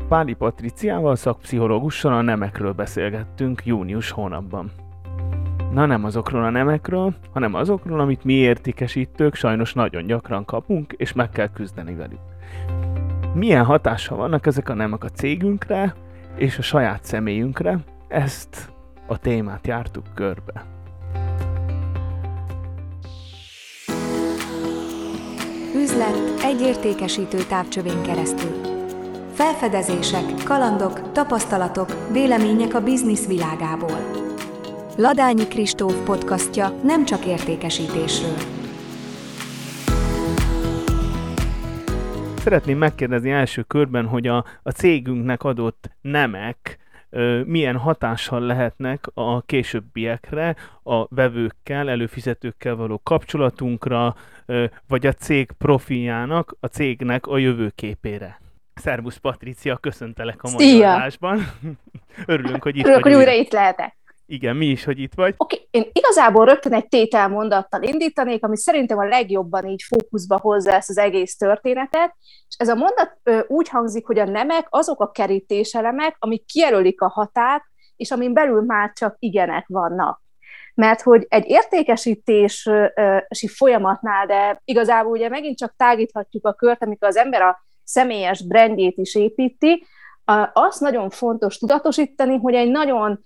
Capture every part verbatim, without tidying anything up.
Páli Patriciával, szakpszichológussal a nemekről beszélgettünk június hónapban. Na nem azokról a nemekről, hanem azokról, amit mi értékesítők sajnos nagyon gyakran kapunk, és meg kell küzdeni velük. Milyen hatással vannak ezek a nemek a cégünkre és a saját személyünkre? Ezt a témát jártuk körbe. Üzlet egy értékesítő távcsövén keresztül. Felfedezések, kalandok, tapasztalatok, vélemények a biznisz világából. Ladányi Kristóf podcastja nem csak értékesítésről. Szeretném megkérdezni első körben, hogy a, a cégünknek adott nemek ö, milyen hatással lehetnek a későbbiekre, a vevőkkel, előfizetőkkel való kapcsolatunkra, ö, vagy a cég profiljának, a cégnek a jövőképére. Szervusz Patricia, köszöntelek a mai adásban. Örülünk, hogy itt Örülök, vagy. hogy újra itt lehetek. Igen, mi is, hogy itt vagy. Oké, okay. Én igazából rögtön egy tételmondattal indítanék, ami szerintem a legjobban így fókuszba hozza ezt az egész történetet, és ez a mondat ö, úgy hangzik, hogy a nemek azok a kerítéselemek, amik kijelölik a határt, és amin belül már csak igenek vannak. Mert hogy egy értékesítési folyamatnál, de igazából ugye megint csak tágíthatjuk a kört, amikor az ember a személyes brandjét is építi, azt nagyon fontos tudatosítani, hogy egy nagyon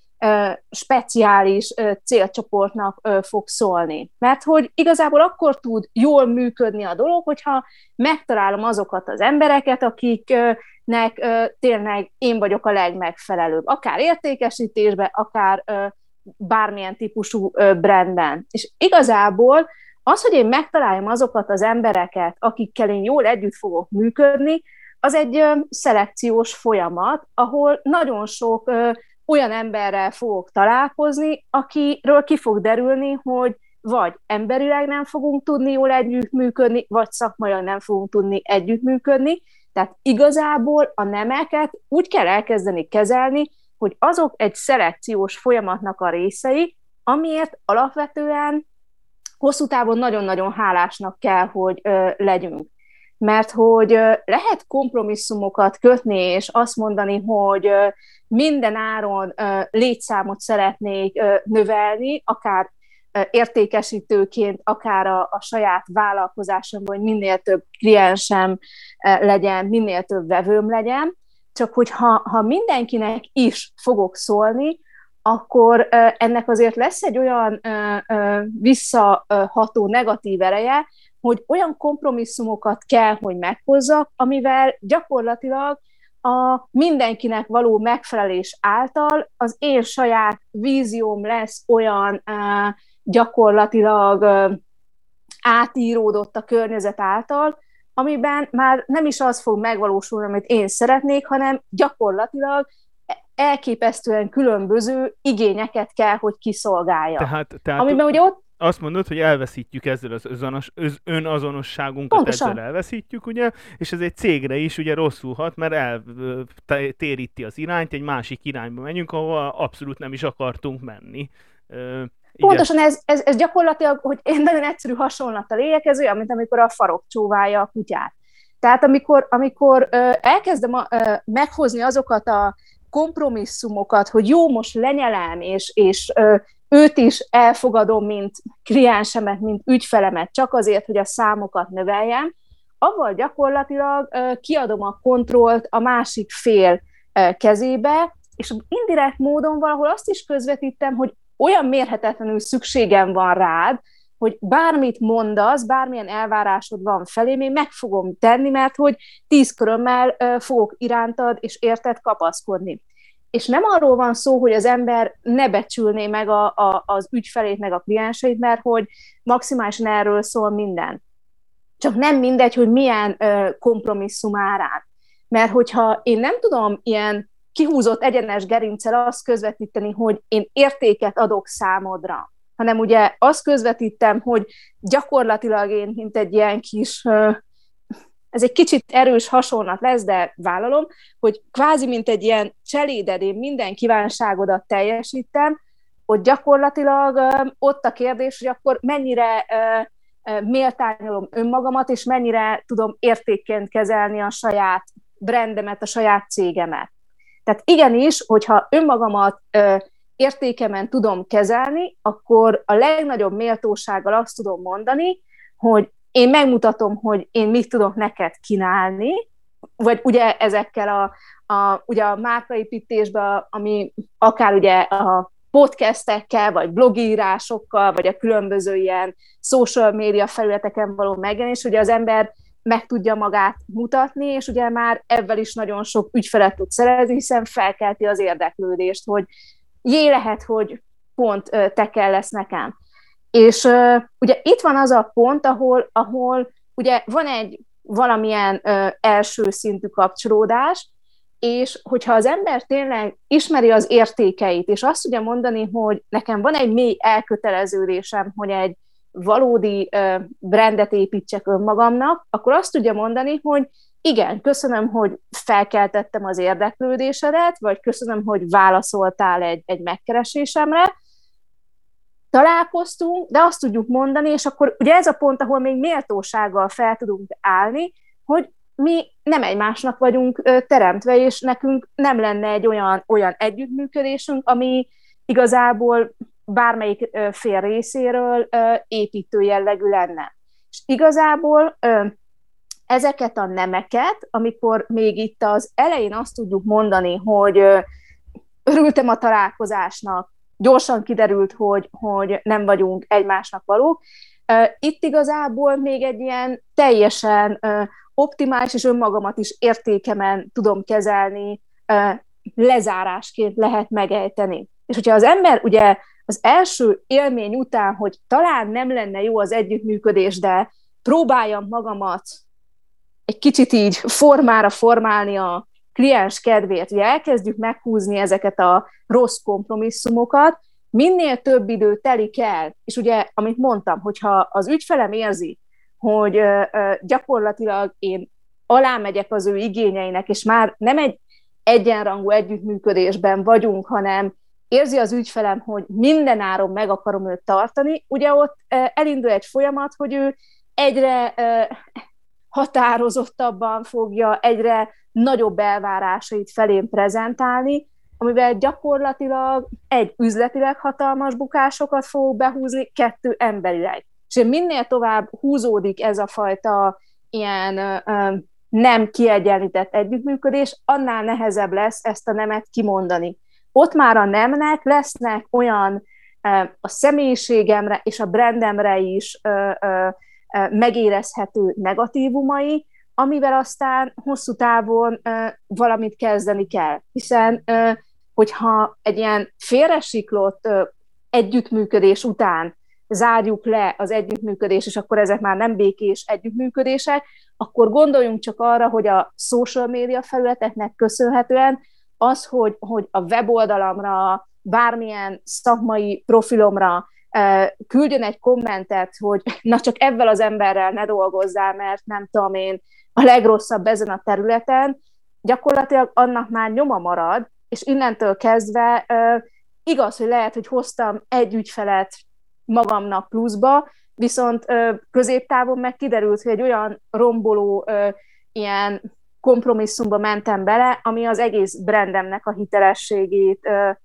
speciális célcsoportnak fog szólni. Mert hogy igazából akkor tud jól működni a dolog, hogyha megtalálom azokat az embereket, akiknek tényleg én vagyok a legmegfelelőbb. Akár értékesítésben, akár bármilyen típusú brandben. És igazából az, hogy én megtaláljam azokat az embereket, akikkel én jól együtt fogok működni, az egy ö, szelekciós folyamat, ahol nagyon sok ö, olyan emberrel fogok találkozni, akiről ki fog derülni, hogy vagy emberileg nem fogunk tudni jól együttműködni, vagy szakmailag nem fogunk tudni együttműködni. Tehát igazából a nemeket úgy kell elkezdeni kezelni, hogy azok egy szelekciós folyamatnak a részei, amiért alapvetően hosszú távon nagyon-nagyon hálásnak kell, hogy ö, legyünk. Mert hogy ö, lehet kompromisszumokat kötni, és azt mondani, hogy ö, minden áron ö, létszámot szeretnék ö, növelni, akár ö, értékesítőként, akár a, a saját vállalkozásomban, hogy minél több kliensem ö, legyen, minél több vevőm legyen. Csak hogy ha, ha mindenkinek is fogok szólni, akkor ennek azért lesz egy olyan visszaható negatív ereje, hogy olyan kompromisszumokat kell, hogy meghozzak, amivel gyakorlatilag a mindenkinek való megfelelés által az én saját vízióm lesz olyan gyakorlatilag átíródott a környezet által, amiben már nem is az fog megvalósulni, amit én szeretnék, hanem gyakorlatilag elképesztően különböző igényeket kell, hogy kiszolgálja. Tehát, tehát amiben ugye ott... azt mondod, hogy elveszítjük ezzel az özonos, öz, önazonosságunkat, pontosan. Ezzel elveszítjük, ugye, és ez egy cégre is ugye rosszul hat, mert eltéríti az irányt, egy másik irányba megyünk, ahol abszolút nem is akartunk menni. Pontosan ez, ez, ez gyakorlatilag, hogy én nagyon egyszerű hasonlattal éljek, ez olyan, mint amikor a farok csóválja a kutyát. Tehát amikor, amikor ö, elkezdem a, ö, meghozni azokat a kompromisszumokat, hogy jó, most lenyelem, és, és ö, őt is elfogadom, mint kliensemet, mint ügyfelemet, csak azért, hogy a számokat növeljem, avval gyakorlatilag ö, kiadom a kontrollt a másik fél ö, kezébe, és indirekt módon valahol azt is közvetítem, hogy olyan mérhetetlenül szükségem van rád, hogy bármit mondasz, bármilyen elvárásod van felém, én meg fogom tenni, mert hogy tíz körömmel fogok irántad és érted kapaszkodni. És nem arról van szó, hogy az ember ne becsülné meg a, a, az ügyfelét, meg a klienseit, mert hogy maximálisan erről szól minden. Csak nem mindegy, hogy milyen ö, kompromisszum árán. Mert hogyha én nem tudom ilyen kihúzott egyenes gerinccel azt közvetíteni, hogy én értéket adok számodra, hanem ugye azt közvetítem, hogy gyakorlatilag én, mint egy ilyen kis, ez egy kicsit erős hasonlat lesz, de vállalom, hogy kvázi, mint egy ilyen cseléded, én minden kívánságodat teljesítem, hogy gyakorlatilag ott a kérdés, hogy akkor mennyire méltányolom önmagamat, és mennyire tudom értékként kezelni a saját brandemet, a saját cégemet. Tehát igenis, hogyha önmagamat ö, értékemen tudom kezelni, akkor a legnagyobb méltósággal azt tudom mondani, hogy én megmutatom, hogy én mit tudok neked kínálni, vagy ugye ezekkel a, a, ugye a márkaépítésben, ami akár ugye a podcastekkel, vagy blogírásokkal, vagy a különböző ilyen social media felületeken való megjelenés, ugye az ember meg tudja magát mutatni, és ugye már ebben is nagyon sok ügyfelet tud szerezni, hiszen felkelti az érdeklődést, hogy jé, lehet, hogy pont te kell lesz nekem. És uh, ugye itt van az a pont, ahol, ahol ugye van egy valamilyen uh, első szintű kapcsolódás, és hogyha az ember tényleg ismeri az értékeit, és azt tudja mondani, hogy nekem van egy mély elköteleződésem, hogy egy valódi uh, brandet építsek önmagamnak, akkor azt tudja mondani, hogy igen, köszönöm, hogy felkeltettem az érdeklődésedet, vagy köszönöm, hogy válaszoltál egy, egy megkeresésemre, találkoztunk, de azt tudjuk mondani, és akkor ugye ez a pont, ahol még méltósággal fel tudunk állni, hogy mi nem egymásnak vagyunk teremtve, és nekünk nem lenne egy olyan, olyan együttműködésünk, ami igazából bármelyik fél részéről építő jellegű lenne. És igazából ezeket a nemeket, amikor még itt az elején azt tudjuk mondani, hogy örültem a találkozásnak, gyorsan kiderült, hogy, hogy nem vagyunk egymásnak valók. Itt igazából még egy ilyen teljesen optimális és önmagamat is értékemen tudom kezelni, lezárásként lehet megejteni. És hogyha az ember ugye az első élmény után, hogy talán nem lenne jó az együttműködés, de próbáljam magamat egy kicsit így formára formálni a kliens kedvéért, ugye elkezdjük meghúzni ezeket a rossz kompromisszumokat, minél több idő telik el, és ugye, amit mondtam, hogyha az ügyfelem érzi, hogy ö, ö, gyakorlatilag én alámegyek az ő igényeinek, és már nem egy egyenrangú együttműködésben vagyunk, hanem érzi az ügyfelem, hogy mindenáron meg akarom őt tartani, ugye ott ö, elindul egy folyamat, hogy ő egyre ö, határozottabban fogja, egyre nagyobb elvárásait felén prezentálni, amivel gyakorlatilag egy üzletileg hatalmas bukásokat fog behúzni, kettő emberileg. És minél tovább húzódik ez a fajta ilyen ö, nem kiegyenlített együttműködés, annál nehezebb lesz ezt a nemet kimondani. Ott már a nemnek lesznek olyan ö, a személyiségemre és a brandemre is ö, ö, megérezhető negatívumai, amivel aztán hosszú távon uh, valamit kezdeni kell. Hiszen, uh, hogyha egy ilyen félresiklott uh, együttműködés után zárjuk le az együttműködést, és akkor ezek már nem békés együttműködések, akkor gondoljunk csak arra, hogy a social media felületeknek köszönhetően az, hogy, hogy a weboldalamra, bármilyen szakmai profilomra küldjön egy kommentet, hogy na csak ebben az emberrel ne dolgozzál, mert nem tudom én, a legrosszabb ezen a területen, gyakorlatilag annak már nyoma marad, és innentől kezdve igaz, hogy lehet, hogy hoztam egy ügyfelet magamnak pluszba, viszont középtávon meg kiderült, hogy egy olyan romboló ilyen kompromisszumba mentem bele, ami az egész brandemnek a hitelességét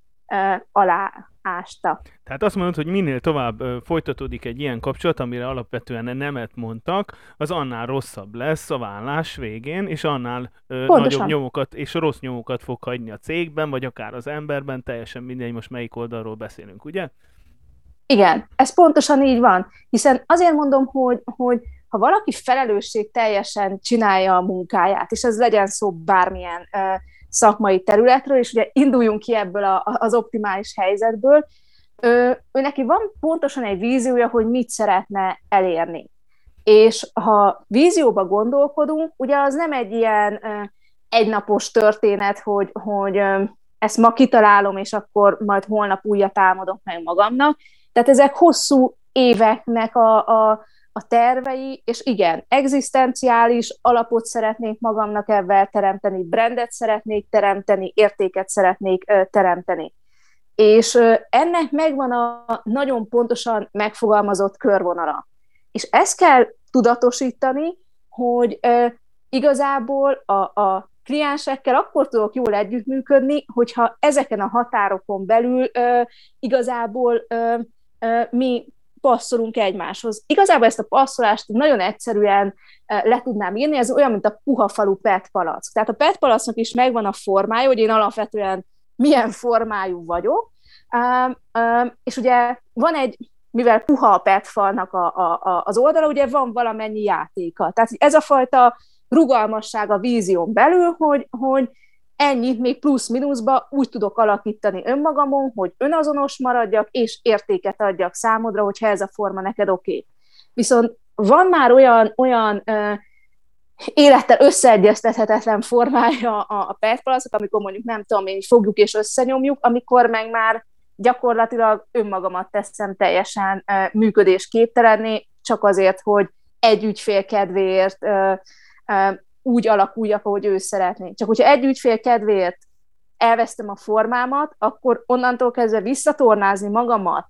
aláásta. Tehát azt mondod, hogy minél tovább ö, folytatódik egy ilyen kapcsolat, amire alapvetően nemet mondtak, az annál rosszabb lesz a vállás végén, és annál ö, nagyobb nyomokat és rossz nyomokat fog hagyni a cégben, vagy akár az emberben, teljesen mindegy, most melyik oldalról beszélünk, ugye? Igen, ez pontosan így van, hiszen azért mondom, hogy, hogy ha valaki felelősség teljesen csinálja a munkáját, és ez legyen szó bármilyen ö, szakmai területről, és ugye induljunk ki ebből a, az optimális helyzetből, ő, ő neki van pontosan egy víziója, hogy mit szeretne elérni. És ha vízióba gondolkodunk, ugye az nem egy ilyen ö, egynapos történet, hogy, hogy ö, ezt ma kitalálom, és akkor majd holnap újat álmodok meg magamnak. Tehát ezek hosszú éveknek a, a, a tervei, és igen, egzisztenciális alapot szeretnék magamnak ebben teremteni, brandet szeretnék teremteni, értéket szeretnék ö, teremteni. És ö, ennek megvan a nagyon pontosan megfogalmazott körvonala. És ezt kell tudatosítani, hogy ö, igazából a, a kliensekkel akkor tudok jól együttműködni, hogyha ezeken a határokon belül ö, igazából ö, ö, mi passzolunk egymáshoz. Igazából ezt a passzolást nagyon egyszerűen le tudnám írni, ez olyan, mint a puha falu pé e té palack. Tehát a pé e té palacknak is megvan a formája, hogy én alapvetően milyen formájú vagyok, és ugye van egy, mivel puha a pé e té falnak a, a, az oldala, ugye van valamennyi játéka. Tehát ez a fajta rugalmasság a vízión belül, hogy, hogy ennyit még plusz-minuszba úgy tudok alakítani önmagamon, hogy önazonos maradjak, és értéket adjak számodra, hogyha ez a forma neked oké. Okay. Viszont van már olyan, olyan ö, élettel összeegyeztethetetlen formája a, a pé e té palacknak, amikor mondjuk nem tudom, én fogjuk és összenyomjuk, amikor meg már gyakorlatilag önmagamat teszem teljesen ö, működésképtelenné, csak azért, hogy egy ügyfél kedvéért ö, ö, úgy alakuljak, ahogy ő szeretné. Csak hogyha egy ügyfél kedvéért elvesztem a formámat, akkor onnantól kezdve visszatornázni magamat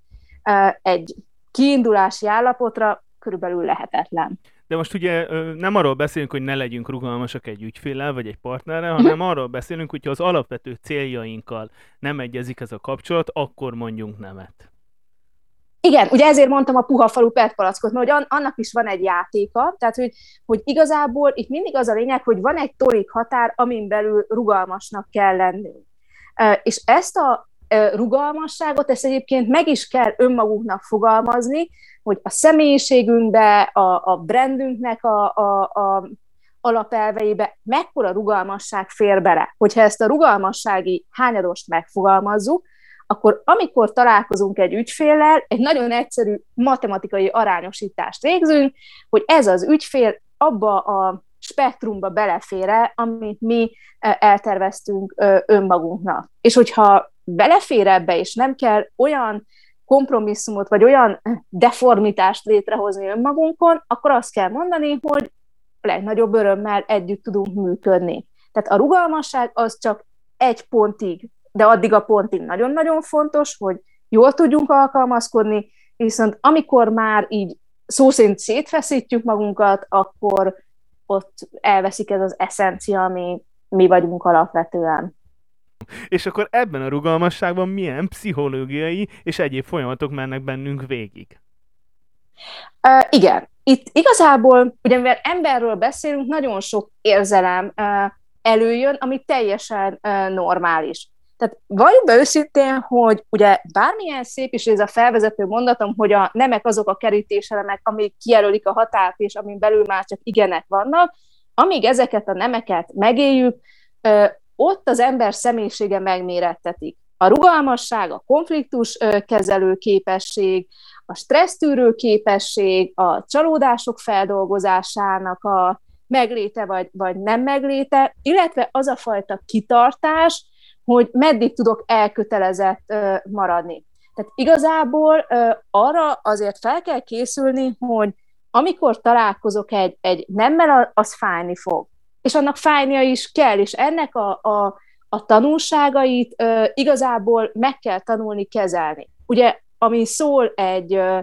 egy kiindulási állapotra körülbelül lehetetlen. De most ugye nem arról beszélünk, hogy ne legyünk rugalmasak egy ügyféllel vagy egy partnerrel, hanem arról beszélünk, hogyha az alapvető céljainkkal nem egyezik ez a kapcsolat, akkor mondjunk nemet. Igen, ugye ezért mondtam a puha falu pé e té palackot, mert hogy annak is van egy játéka, tehát hogy, hogy igazából itt mindig az a lényeg, hogy van egy torik határ, amin belül rugalmasnak kell lennünk. És ezt a rugalmasságot, ezt egyébként meg is kell önmagunknak fogalmazni, hogy a személyiségünkbe, a, a brandünknek a, a, a alapelveibe mekkora rugalmasság fér bele. Hogyha ezt a rugalmassági hányadost megfogalmazzuk, akkor amikor találkozunk egy ügyféllel, egy nagyon egyszerű matematikai arányosítást végzünk, hogy ez az ügyfél abba a spektrumba belefér-e, amit mi elterveztünk önmagunknak. És hogyha belefér ebbe, és nem kell olyan kompromisszumot, vagy olyan deformitást létrehozni önmagunkon, akkor azt kell mondani, hogy a legnagyobb örömmel együtt tudunk működni. Tehát a rugalmasság az csak egy pontig, de addig a pontig nagyon-nagyon fontos, hogy jól tudjunk alkalmazkodni, viszont amikor már így szó szerint szétfeszítjük magunkat, akkor ott elveszik ez az eszencia, ami mi vagyunk alapvetően. És akkor ebben a rugalmasságban milyen pszichológiai és egyéb folyamatok mennek bennünk végig? Uh, igen. Itt igazából, ugye mivel emberről beszélünk, nagyon sok érzelem uh, előjön, ami teljesen uh, normális. Tehát valljuk be őszintén, hogy ugye bármilyen szép is ez a felvezető mondatom, hogy a nemek azok a kerítéselemek, amik kijelölik a határt, és amin belül már csak igenek vannak, amíg ezeket a nemeket megéljük, ott az ember személyisége megmérettetik. A rugalmasság, a konfliktus kezelő képesség, a stressztűrő képesség, a csalódások feldolgozásának a megléte vagy, vagy nem megléte, illetve az a fajta kitartás, hogy meddig tudok elkötelezett uh, maradni. Tehát igazából uh, arra azért fel kell készülni, hogy amikor találkozok egy, egy nemmel, az fájni fog. És annak fájnia is kell, és ennek a, a, a tanulságait uh, igazából meg kell tanulni kezelni. Ugye, ami szól egy... Uh,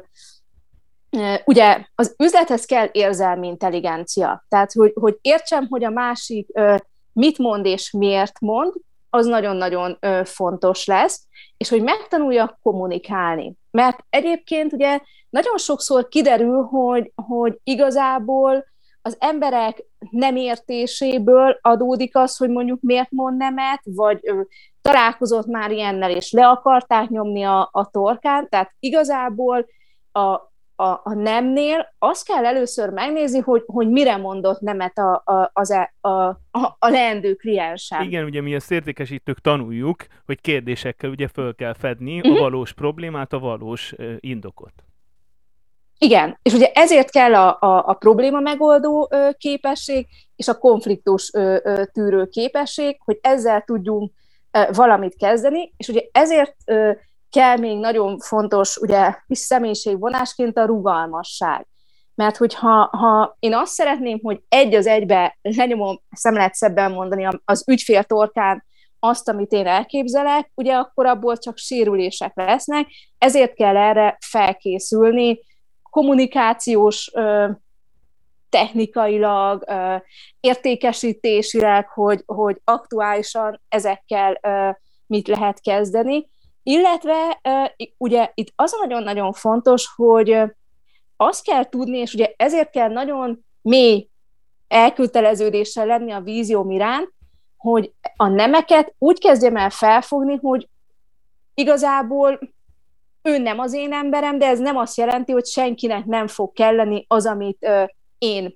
uh, ugye az üzlethez kell érzelmi intelligencia. Tehát, hogy, hogy értsem, hogy a másik uh, mit mond és miért mond, az nagyon-nagyon fontos lesz, és hogy megtanuljak kommunikálni. Mert egyébként ugye nagyon sokszor kiderül, hogy, hogy igazából az emberek nem értéséből adódik az, hogy mondjuk miért mond nemet, vagy ő találkozott már ilyennel, és le akarták nyomni a, a torkán, tehát igazából a A, a nemnél azt kell először megnézni, hogy, hogy mire mondott nemet a, a, az e, a, a, a leendő kliensem. Igen, ugye mi a értékesítők tanuljuk, hogy kérdésekkel ugye föl kell fedni uh-huh. a valós problémát, a valós uh, indokot. Igen, és ugye ezért kell a, a, a probléma megoldó uh, képesség és a konfliktus uh, uh, tűrő képesség, hogy ezzel tudjunk uh, valamit kezdeni, és ugye ezért uh, kell még nagyon fontos, ugye, kis személyiségvonásként a rugalmasság. Mert hogyha ha én azt szeretném, hogy egy az egybe lenyomom, ezt nem lehet szebben mondani, az ügyfél torkán azt, amit én elképzelek, ugye akkor abból csak sérülések lesznek, ezért kell erre felkészülni, kommunikációs ö, technikailag, értékesítésileg, hogy, hogy aktuálisan ezekkel mit lehet kezdeni. Illetve ugye itt az nagyon-nagyon fontos, hogy azt kell tudni, és ugye ezért kell nagyon mély elköteleződéssel lenni a vízióm iránt, hogy a nemeket úgy kezdjem el felfogni, hogy igazából ő nem az én emberem, de ez nem azt jelenti, hogy senkinek nem fog kelleni az, amit ö, én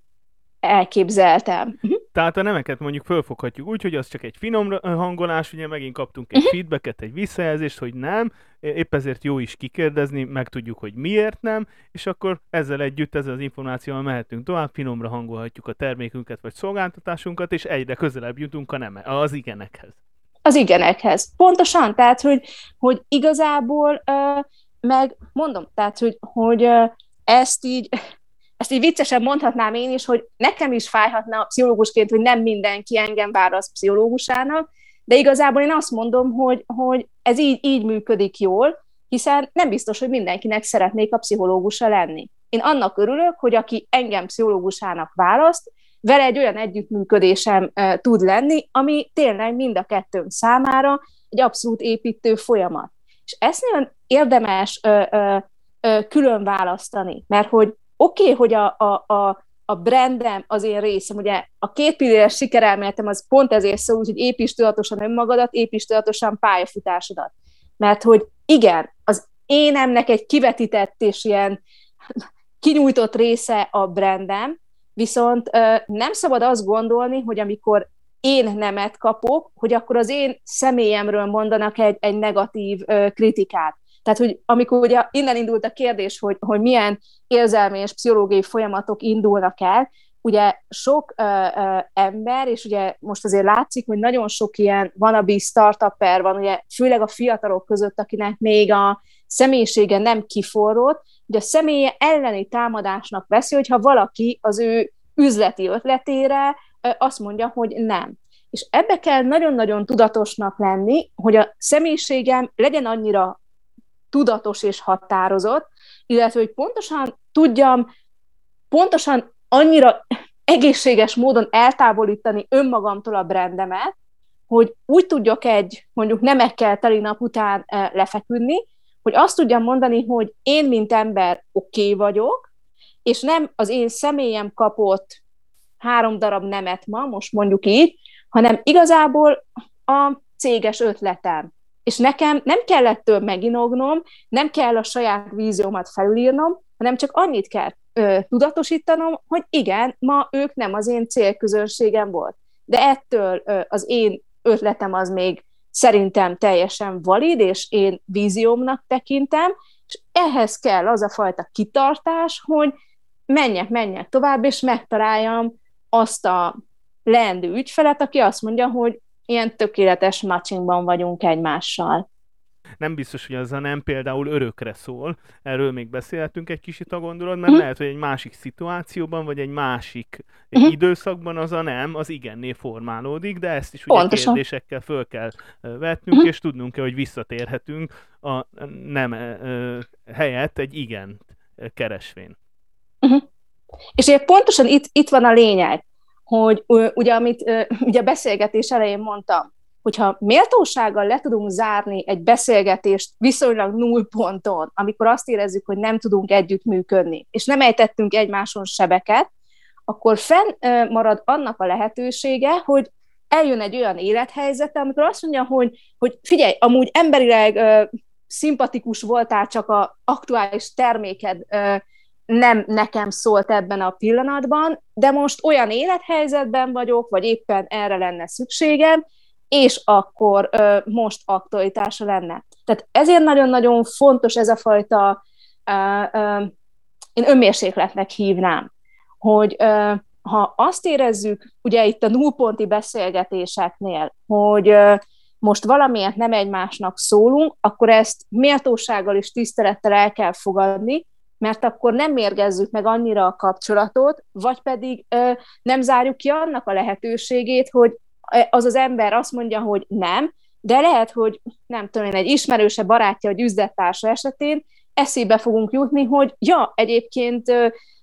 elképzeltem. Tehát a nemeket mondjuk fölfoghatjuk úgy, hogy az csak egy finom hangolás, ugye megint kaptunk egy feedbacket, egy visszajelzést, hogy nem, épp ezért jó is kikérdezni, megtudjuk, hogy miért nem, és akkor ezzel együtt, ezzel az információval mehetünk tovább, finomra hangolhatjuk a termékünket vagy szolgáltatásunkat, és egyre közelebb jutunk a neme, az igenekhez. Az igenekhez. Pontosan, tehát, hogy, hogy igazából, uh, meg mondom, tehát, hogy, hogy uh, ezt így Ezt így viccesen mondhatnám én is, hogy nekem is fájhatna pszichológusként, hogy nem mindenki engem választ pszichológusának, de igazából én azt mondom, hogy, hogy ez így, így működik jól, hiszen nem biztos, hogy mindenkinek szeretnék a pszichológusa lenni. Én annak örülök, hogy aki engem pszichológusának választ, vele egy olyan együttműködésem e, tud lenni, ami tényleg mind a kettőnk számára egy abszolút építő folyamat. És ezt nagyon érdemes e, e, e, külön választani, mert hogy oké, okay, hogy a, a, a, a brandem az én részem, ugye a két pilléres sikerelméletem az pont ezért szól, hogy építs tudatosan önmagadat, építs tudatosan pályafutásodat. Mert hogy igen, az énemnek egy kivetített és ilyen kinyújtott része a brandem, viszont nem szabad azt gondolni, hogy amikor én nemet kapok, hogy akkor az én személyemről mondanak egy, egy negatív kritikát. Tehát, hogy amikor ugye innen indult a kérdés, hogy, hogy milyen érzelmi és pszichológiai folyamatok indulnak el, ugye sok uh, uh, ember, és ugye most azért látszik, hogy nagyon sok ilyen wannabe startupper van, ugye főleg a fiatalok között, akinek még a személyisége nem kiforrott, ugye a személye elleni támadásnak veszi, hogyha valaki az ő üzleti ötletére uh, azt mondja, hogy nem. És ebbe kell nagyon-nagyon tudatosnak lenni, hogy a személyiségem legyen annyira tudatos és határozott, illetve hogy pontosan tudjam, pontosan annyira egészséges módon eltávolítani önmagamtól a brandemet, hogy úgy tudjak egy, mondjuk nemekkel teli nap után lefeküdni, hogy azt tudjam mondani, hogy én, mint ember oké okay vagyok, és nem az én személyem kapott három darab nemet ma, most mondjuk így, hanem igazából a céges ötletem. És nekem nem kell ettől meginognom, nem kell a saját víziómat felülírnom, hanem csak annyit kell ö, tudatosítanom, hogy igen, ma ők nem az én célközönségem volt. De ettől ö, az én ötletem az még szerintem teljesen valid, és én víziómnak tekintem, és ehhez kell az a fajta kitartás, hogy menjek, menjek tovább, és megtaláljam azt a leendő ügyfelet, aki azt mondja, hogy ilyen tökéletes matchingban vagyunk egymással. Nem biztos, hogy az a nem például örökre szól, erről még beszélhetünk egy kicsit a gondolat, mert uh-huh. lehet, hogy egy másik szituációban, vagy egy másik uh-huh. időszakban az a nem, az igenné formálódik, de ezt is ugye Pontosan. kérdésekkel föl kell vetnünk, uh-huh. és tudnunk kell, hogy visszatérhetünk a nem uh, helyett egy igent keresvén. Uh-huh. És ugye pontosan itt, itt van a lényeg, hogy ugye, amit ugye a beszélgetés elején mondtam, hogyha méltósággal le tudunk zárni egy beszélgetést viszonylag null ponton, amikor azt érezzük, hogy nem tudunk együttműködni, és nem ejtettünk egymáson sebeket, akkor fenn marad annak a lehetősége, hogy eljön egy olyan élethelyzet, amikor azt mondja, hogy, hogy figyelj, amúgy emberileg uh, szimpatikus voltál, csak az aktuális terméked uh, nem nekem szólt ebben a pillanatban, de most olyan élethelyzetben vagyok, vagy éppen erre lenne szükségem, és akkor ö, most aktualitása lenne. Tehát ezért nagyon-nagyon fontos ez a fajta, ö, ö, én önmérsékletnek hívnám, hogy ö, ha azt érezzük, ugye itt a nullponti beszélgetéseknél, hogy ö, most valamiért nem egymásnak szólunk, akkor ezt méltósággal és tisztelettel el kell fogadni, mert akkor nem mérgezzük meg annyira a kapcsolatot, vagy pedig ö, nem zárjuk ki annak a lehetőségét, hogy az az ember azt mondja, hogy nem, de lehet, hogy nem tudom én, egy ismerőse, barátja vagy üzlettársa esetén eszébe fogunk jutni, hogy ja, egyébként ö,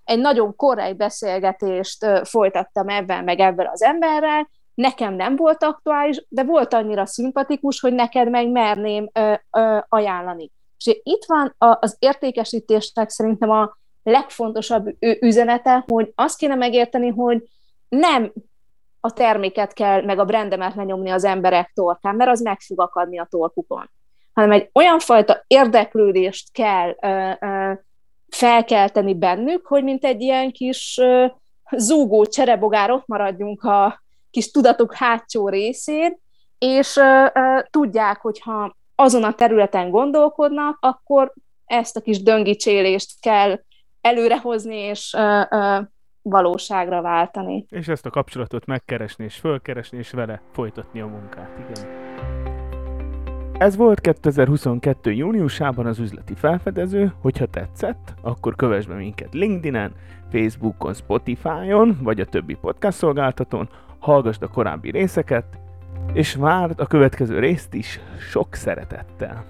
egy nagyon korrekt beszélgetést folytattam ebben, meg ebben az emberrel, nekem nem volt aktuális, de volt annyira szimpatikus, hogy neked meg merném ö, ö, ajánlani. És itt van az értékesítésnek szerintem a legfontosabb üzenete, hogy azt kéne megérteni, hogy nem a terméket kell, meg a brandemet lenyomni az emberek torkán, mert az meg fog akadni a torkukon, hanem egy olyan fajta érdeklődést kell ö, ö, felkelteni bennük, hogy mint egy ilyen kis ö, zúgó cserebogár ott maradjunk a kis tudatuk hátsó részén, és ö, ö, tudják, hogyha azon a területen gondolkodnak, akkor ezt a kis döngicsélést kell előrehozni, és ö, ö, valóságra váltani. És ezt a kapcsolatot megkeresni, és fölkeresni, és vele folytatni a munkát, igen. Ez volt kétezer-huszonkettő júniusában az üzleti felfedező. Hogyha tetszett, akkor kövess be minket LinkedInen, Facebookon, Spotify-on, vagy a többi podcast szolgáltatón, hallgasd a korábbi részeket, és várd a következő részt is sok szeretettel.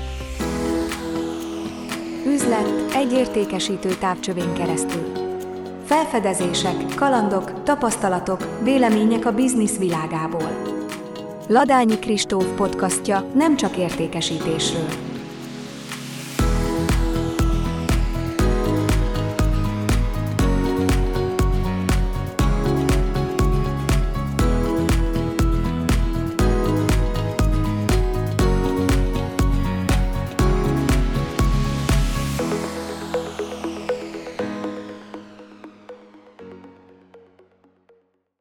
Üzlet egy értékesítő távcsövén keresztül. Felfedezések, kalandok, tapasztalatok, vélemények a biznisz világából. Ladányi Kristóf podcastja nem csak értékesítésről.